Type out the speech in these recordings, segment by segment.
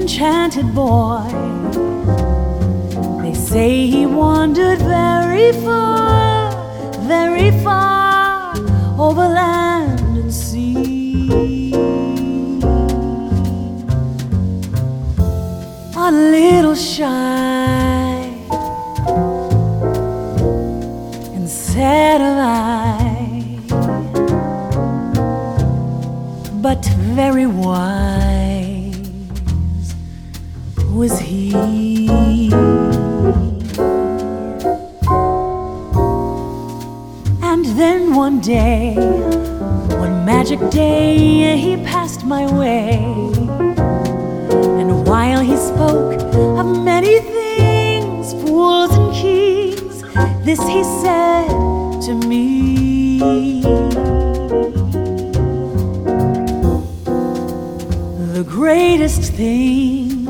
enchanted boy. They say he wandered very far over land and sea. A little shy and sad of eye, but very wise was he. And then one day, one magic day, he passed my way. And while he spoke of many things, fools and kings, this he said to me: the greatest thing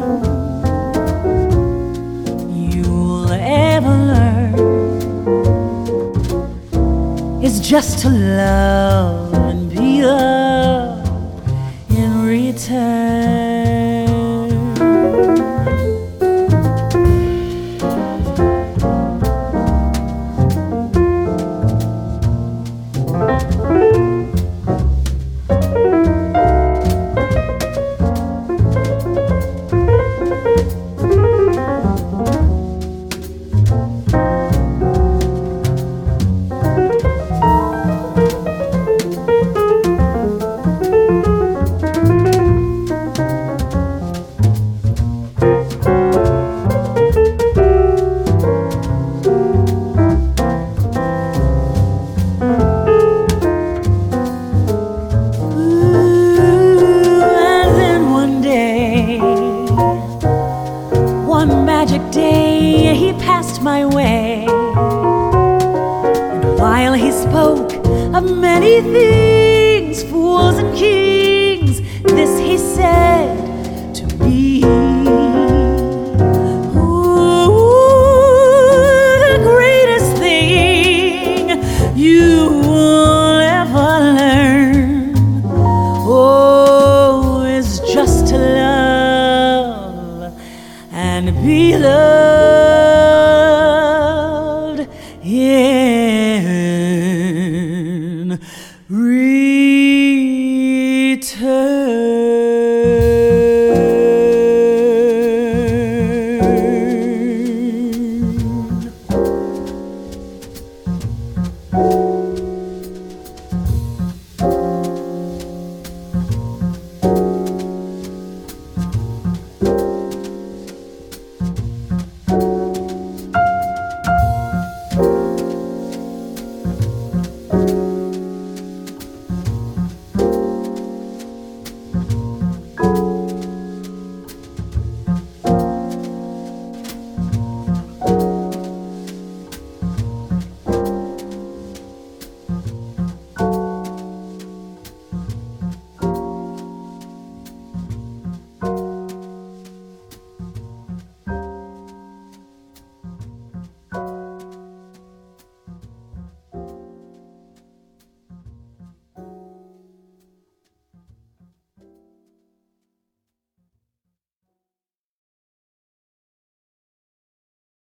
you'll ever learn is just to love and be loved in return. One magic day he passed my way, and while he spoke of many things, fools and kings,